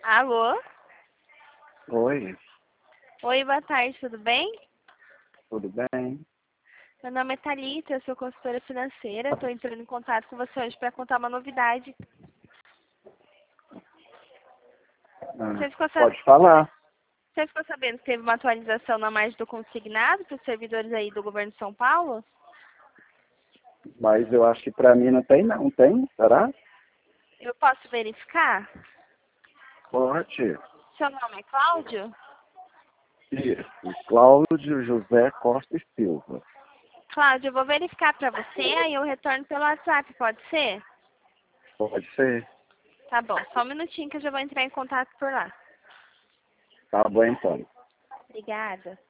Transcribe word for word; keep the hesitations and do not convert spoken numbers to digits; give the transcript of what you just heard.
Alô? Oi, Oi, boa tarde, tudo bem? tudo bem? Meu nome é Thalita, eu sou consultora financeira. Estou entrando em contato com você hoje para contar uma novidade. Ah, Você ficou, sab... pode falar, você ficou sabendo que teve uma atualização na margem do consignado para os servidores aí do governo de São Paulo? mas eu acho que para mim não tem não, tem? Será? Eu posso verificar? Pode. Seu nome é Cláudio? Isso, Cláudio José Costa e Silva. Cláudio, eu vou verificar para você, aí eu retorno pelo WhatsApp, pode ser? Pode ser? Tá bom, só um minutinho que eu já vou entrar em contato por lá. Tá bom então. Obrigada.